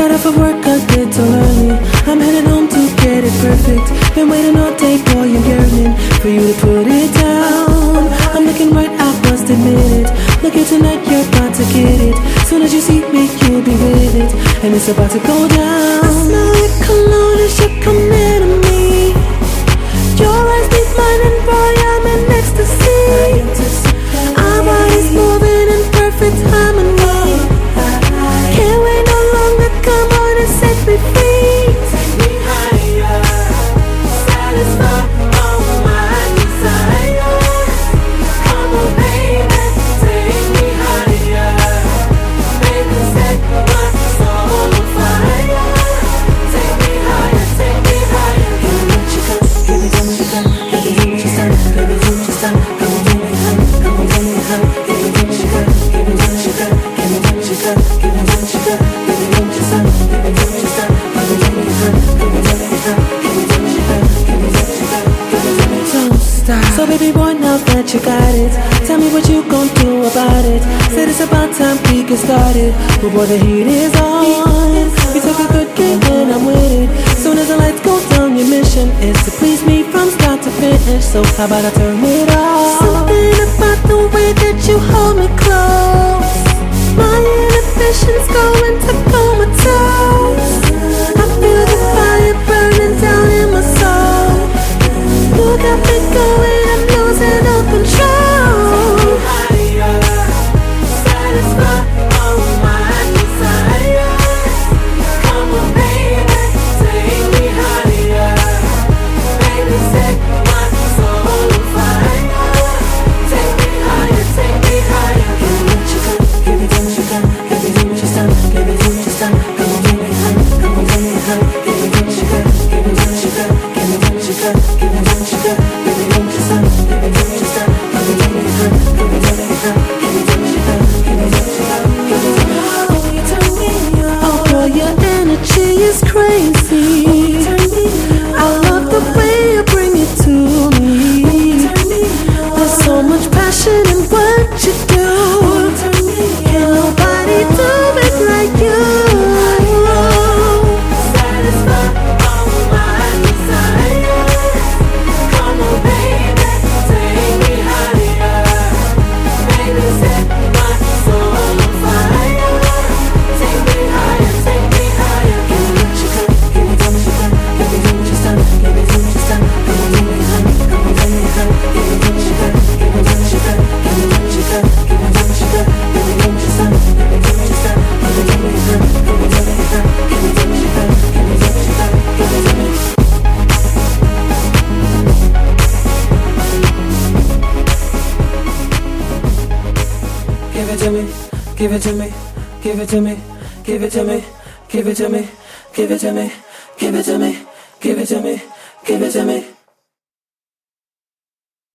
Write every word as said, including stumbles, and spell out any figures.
Got off of work a little early. I'm headed home to get it perfect. Been waiting all day, boy, I'm yearning for you to put it down. I'm looking right, I must admit it. Looking tonight, you're about to get it. Soon as you see me, you'll be with it, and it's about to go down. I smell your cologne as you're coming to me. Your eyes meet mine and boy, I'm in ecstasy. Our bodies moving in perfect harmony. Can't wait no longer, come on and set me free. Take me higher, satisfy all my desires. Come on baby, take me higher. Baby, set my soul on fire. Take me higher, take me higher. Give me what you got, give me what you got. Give me what you got, give me what you got. Come on, take me high, come on, take me high. Give me what you got, give me what you got. Give me what you got, give me what you got. Give me what you got, give me what you got. Come on, take me high, come on, take me high. Give me what you got, give me what you got. Give me what you got. Don't stop. So baby boy, now that you got it, tell me what you gon' do about it. Said it's about time we get started. But boy, the heat is on. You took a good game and I'm with it. Soon as the lights go down, your mission is to please me from start to finish. So how about I turn it off? Something about the way that you hold me close. My inhibitions going to comatose. I feel the fire burning down in my soul. You got me going, I'm losing all control. Higher, satisfy all my desires. Come on baby, take me higher. Baby, set my soul on fire. Take me higher, take me higher. Give me what you got, give me what you got. Give me what you got, give me what you got. Come on, take me high, come on, take me high. Give me what you got, give me what you got. Give me what you got, give me what you got. Give me what you got, give me what you got. Come on, take me high, come on, take me high. Give me what you got, give me what you got. Give me what you got. Oh, you turn me on. Oh girl, your energy is crazy. I love the way you bring it to me. There's so much passion in what you do. Can nobody do it like you? Satisfy all my desires. Come on baby, take me higher. Baby, set my soul on fire. Take me higher, take me higher. Give me what you got, give me what you got. Give me what you got, give me what you got. Come on, take me high, come on, take me high. Give me what you got, give me what you got. Give me what you got, give me what you got. Give me what you got, give me what you got. Come on, take me high, come on, take me high. Give me what you got, give me what you got. Give me what you got. Give it to me, give it to me, give it to me, give it to me, give it to me, give it to me, give it to me, give it to me, give it to me.